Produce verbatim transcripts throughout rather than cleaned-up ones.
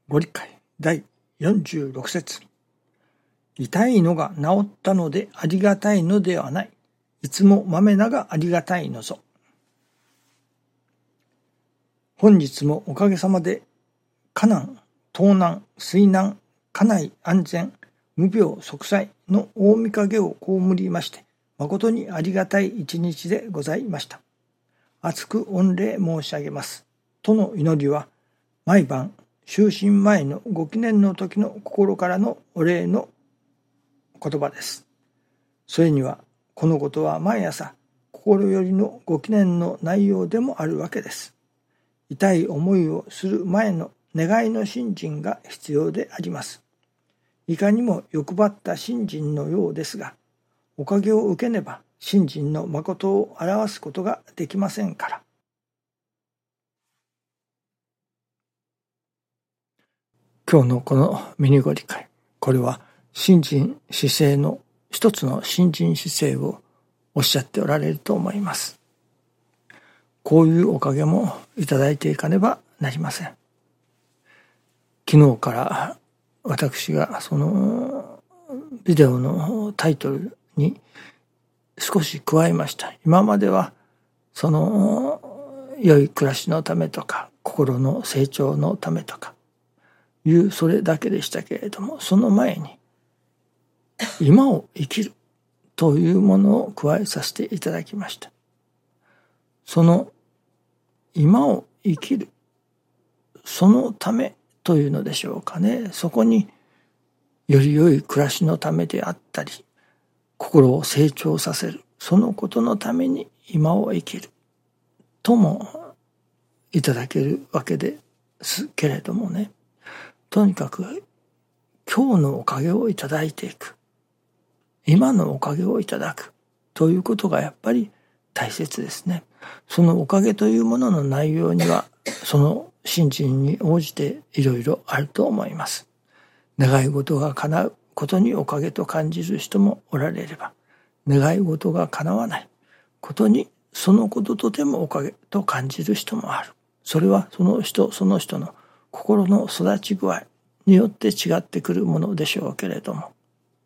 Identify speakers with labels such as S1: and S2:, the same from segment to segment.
S1: ご理解だいよんじゅうろく節。痛いのが治ったのでありがたいのではない。いつもまめながありがたいのぞ。本日もおかげさまで、火難、盗難、水難、家内安全、無病息災の大御影を被りまして、誠にありがたい一日でございました。厚く御礼申し上げます。との祈りは、毎晩、就寝前のご記念の時の心からのお礼の言葉です。それには、このことは毎朝、心よりのご記念の内容でもあるわけです。痛い思いをする前の願いの信心が必要であります。いかにも欲張った信心のようですが、おかげを受けねば信心の誠を表すことができませんから。今日のこのミニご理解、これは信心姿勢の一つの信心姿勢をおっしゃっておられると思います。こういうおかげもいただいていかねばなりません。昨日から私がそのビデオのタイトルに少し加えました。今まではその良い暮らしのためとか心の成長のためとかいうそれだけでしたけれども、その前に今を生きるというものを加えさせていただきました。その今を生きる、そのためというのでしょうかね。そこにより良い暮らしのためであったり、心を成長させる、そのことのために今を生きるともいただけるわけですけれどもね。とにかく今日のおかげをいただいていく、今のおかげをいただくということがやっぱり大切ですね。そのおかげというものの内容にはその信心に応じていろいろあると思います。願い事が叶うことにおかげと感じる人もおられれば、願い事が叶わないことにそのこととてもおかげと感じる人もある。それはその人その人の心の育ち具合によって違ってくるものでしょうけれども、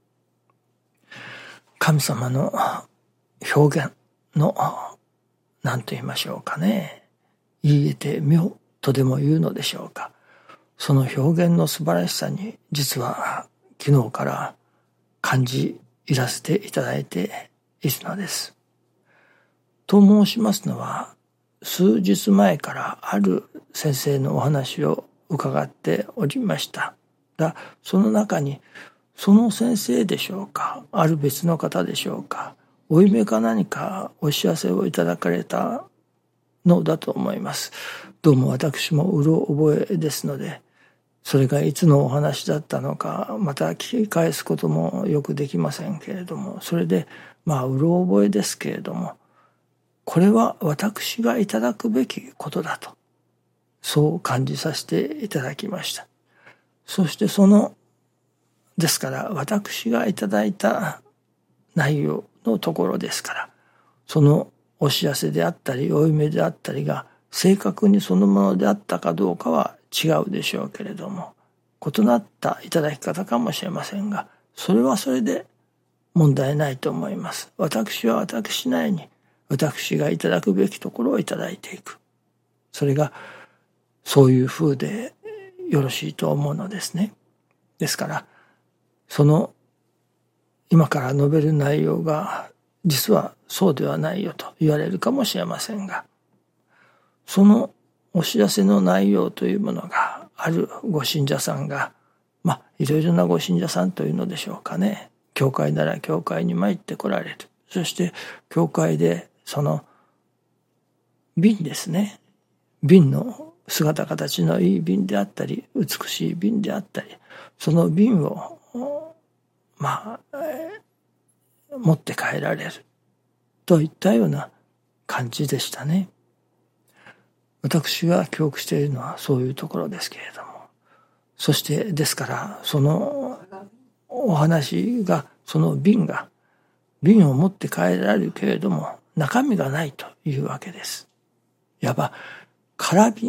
S1: 神様の表現の何と言いましょうかね、言い得て妙とでも言うのでしょうか。その表現の素晴らしさに実は昨日から感じいらせていただいているのです。と申しますのは、数日前からある先生のお話を伺っておりましたが、その中にその先生でしょうか、ある別の方でしょうか、お夢か何かお知らせをいただかれたのだと思います。どうも私もうろ覚えですので、それがいつのお話だったのかまた聞き返すこともよくできませんけれども、それでまあうろ覚えですけれども、これは私がいただくべきことだと、そう感じさせていただきました。そしてそのですから私がいただいた内容のところですから、そのお知らせであったりお夢であったりが正確にそのものであったかどうかは違うでしょうけれども、異なったいただき方かもしれませんが、それはそれで問題ないと思います。私は私なりに私がいただくべきところをいただいていく、それがそういう風でよろしいと思うのですね。ですからその今から述べる内容が実はそうではないよと言われるかもしれませんが、そのお知らせの内容というものがあるご信者さんが、まあいろいろなご信者さんというのでしょうかね、教会なら教会に参って来られる。そして教会でその瓶ですね、瓶の姿形のいい瓶であったり美しい瓶であったり、その瓶をまあ、えー、持って帰られるといったような感じでしたね。私が記憶しているのはそういうところですけれども、そしてですからそのお話が、その瓶が瓶を持って帰られるけれども中身がないというわけです。いわば空瓶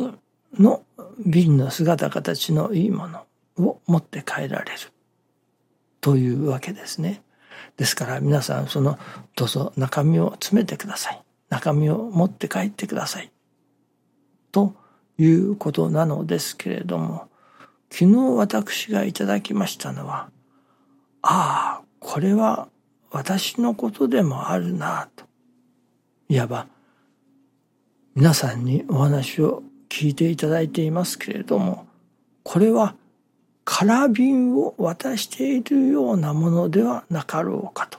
S1: の瓶の姿形のいいものを持って帰られるというわけですね。ですから皆さん、そのどうぞ中身を詰めてください、中身を持って帰ってくださいということなのですけれども、昨日私がいただきましたのは、ああこれは私のことでもあるなと、いわば皆さんにお話を聞いていただいていますけれども、これは空瓶を渡しているようなものではなかろうかと。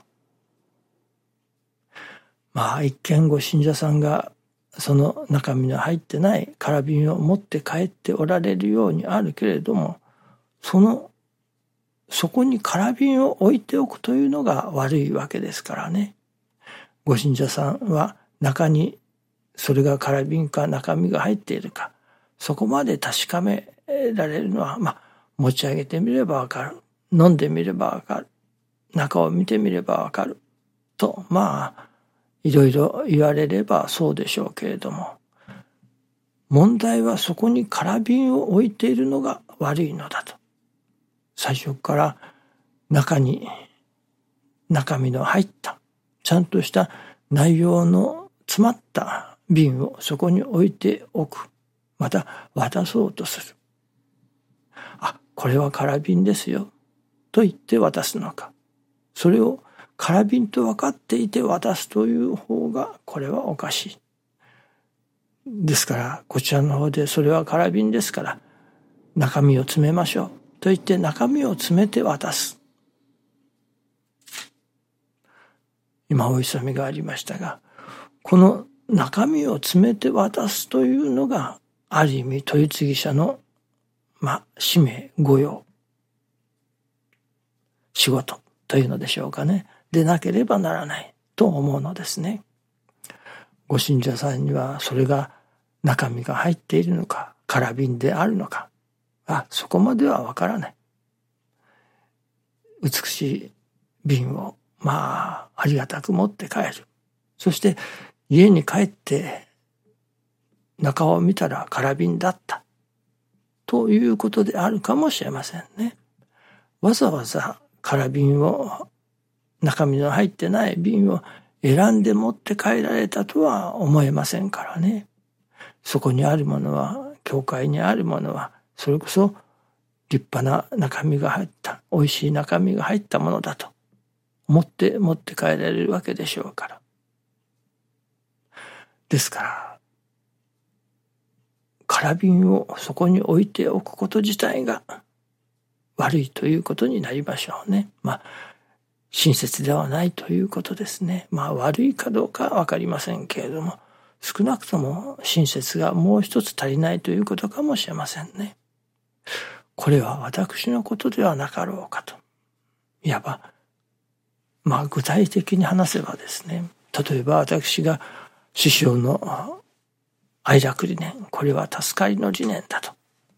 S1: まあ一見ご信者さんがその中身の入ってない空瓶を持って帰っておられるようにあるけれども、そのそこに空瓶を置いておくというのが悪いわけですからね。ご信者さんは中にそれが空瓶か中身が入っているか、そこまで確かめられるのは、まあ持ち上げてみればわかる、飲んでみればわかる、中を見てみればわかると、まあいろいろ言われればそうでしょうけれども、問題はそこに空瓶を置いているのが悪いのだと。最初から中に中身の入ったちゃんとした内容の詰まった瓶をそこに置いておく、また渡そうとする。あ、これは空瓶ですよと言って渡すのか、それを空瓶と分かっていて渡すという方が、これはおかしい。ですからこちらの方でそれは空瓶ですから中身を詰めましょうと言って中身を詰めて渡す。今お急みがありましたが、この中身を詰めて渡すというのがある意味問い次者のまあ使命、御用、仕事というのでしょうかね。でなければならないと思うのですね。ご信者さんにはそれが中身が入っているのか空瓶であるのか、あそこまではわからない。美しい瓶をまあありがたく持って帰る。そして家に帰って中を見たら空瓶だったということであるかもしれませんね。わざわざ空瓶を、中身の入ってない瓶を選んで持って帰られたとは思えませんからね。そこにあるものは、教会にあるものは、それこそ立派な中身が入った、美味しい中身が入ったものだと思って持って帰られるわけでしょうから。ですから、空瓶をそこに置いておくこと自体が悪いということになりましょうね。まあ、親切ではないということですね。まあ、悪いかどうかはわかりませんけれども、少なくとも親切がもう一つ足りないということかもしれませんね。これは私のことではなかろうかと。いわば、まあ具体的に話せばですね、例えば私が師匠の愛楽理念、これは助かりの理念だと。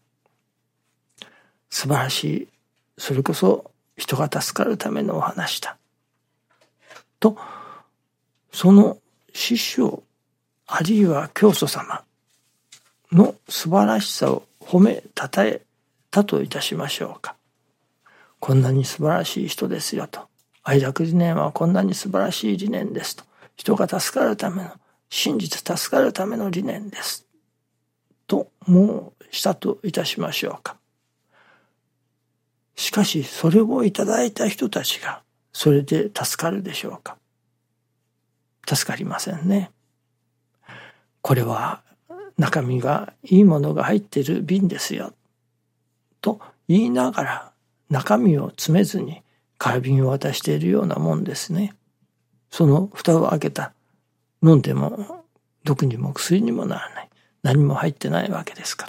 S1: 素晴らしい、それこそ人が助かるためのお話だ。と、その師匠、あるいは教祖様の素晴らしさを褒めたたえたといたしましょうか。こんなに素晴らしい人ですよと。愛楽理念はこんなに素晴らしい理念ですと。人が助かるための、真実助かるための理念です。と、もうしたといたしましょうか。しかし、それをいただいた人たちが、それで助かるでしょうか。助かりませんね。これは、中身がいいものが入っている瓶ですよ。と言いながら、中身を詰めずに空瓶を渡しているようなもんですね。その蓋を開けた。飲んでも毒にも薬にもならない。何も入ってないわけですから。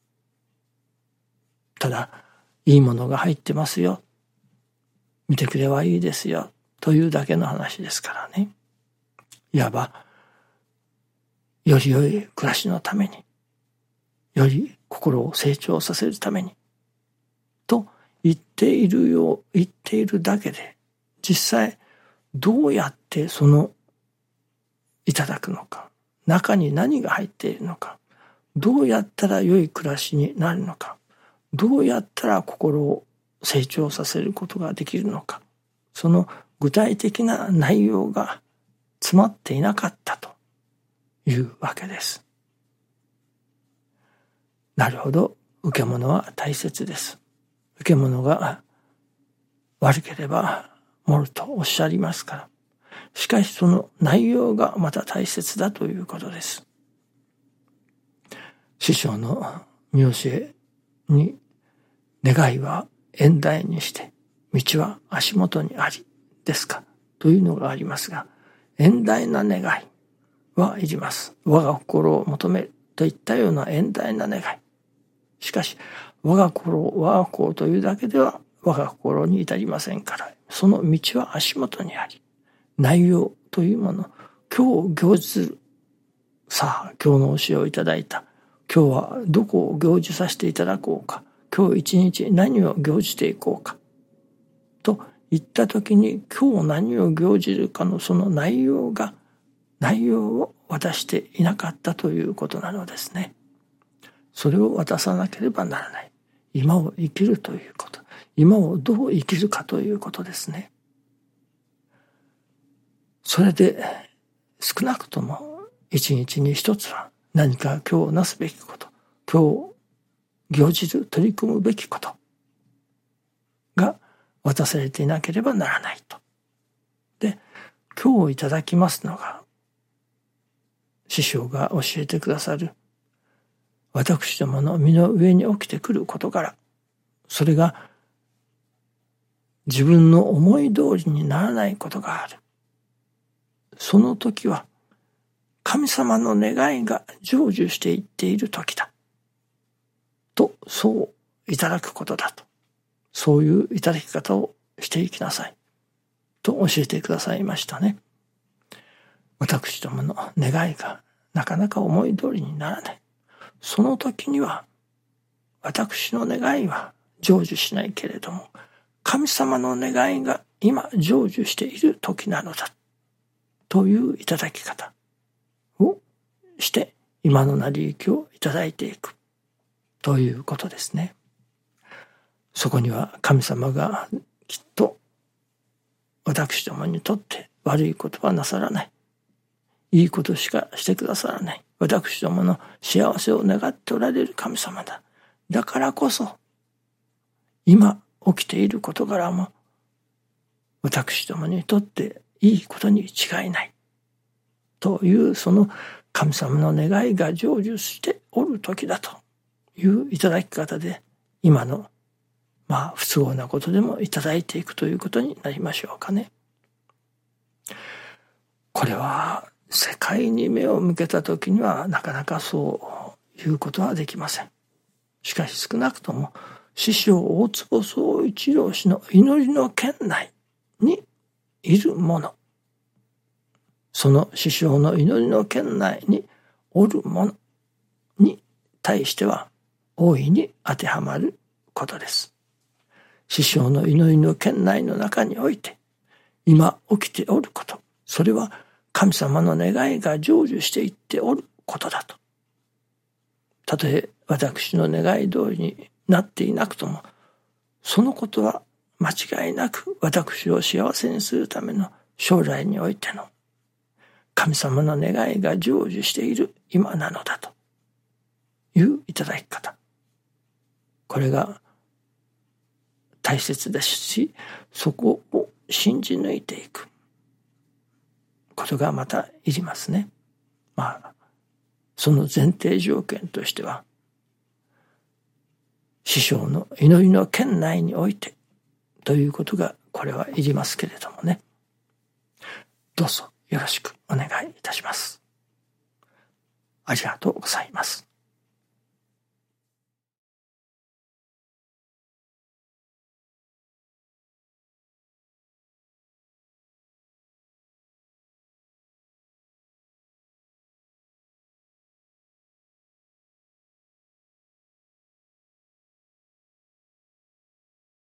S1: ただ、いいものが入ってますよ。見てくればいいですよ。というだけの話ですからね。いわば、より良い暮らしのために、より心を成長させるために、と言っているよう、言っているだけで、実際どうやってそのいただくのか、中に何が入っているのか、 どうやったら良い暮らしになるのか、どうやったら心を成長させることができるのか、その具体的な内容が詰まっていなかったというわけです。なるほど、受け物は大切です。受け物が悪ければもるとおっしゃりますから。しかしその内容がまた大切だということです。師匠の見教えに、願いは縁台にして道は足元にありですかというのがありますが、遠大な願いはいります。我が心を求めるといったような遠大な願い。しかし我が心を我が心というだけでは我が心に至りませんから、その道は足元にあり、内容というもの、今日行じる、さあ今日の教えをいただいた、今日はどこを行じさせていただこうか、今日一日何を行じていこうかと言ったときに、今日何を行じるかのその内容が内容を渡していなかったということなのですね。それを渡さなければならない。今を生きるということ、今をどう生きるかということですね。それで少なくとも一日に一つは何か今日なすべきこと、今日行じる取り組むべきことが渡されていなければならないと。で、今日いただきますのが師匠が教えてくださる、私どもの身の上に起きてくる事柄、それが自分の思い通りにならないことがある。その時は神様の願いが成就していっている時だと、そういただくことだと、そういういただき方をしていきなさいと教えてくださいましたね。私どもの願いがなかなか思い通りにならない、その時には私の願いは成就しないけれども、神様の願いが今成就している時なのだといういただき方をして今の成り行きをいただいていくということですね。そこには神様がきっと私どもにとって悪いことはなさらない、いいことしかしてくださらない、私どもの幸せを願っておられる神様だ。だからこそ今起きている事柄も私どもにとっていいことに違いないという、その神様の願いが成就しておる時だといういただき方で、今のまあ不都合なことでもいただいていくということになりましょうかね。これは世界に目を向けた時にはなかなかそういうことはできません。しかし少なくとも師匠大坪宗一郎氏の祈りの圏内にいるもの、その師匠の祈りの圏内におるものに対しては大いに当てはまることです。師匠の祈りの圏内の中において今起きておること、それは神様の願いが成就していっておることだと。たとえ私の願い通りになっていなくとも、そのことは間違いなく私を幸せにするための将来においての神様の願いが成就している今なのだといういただき方、これが大切ですし、そこを信じ抜いていくことがまたいりますね。まあその前提条件としては、師匠の祈りの圏内においてということがこれはいりますけれどもね。どうぞよろしくお願いいたします。ありがとうございます。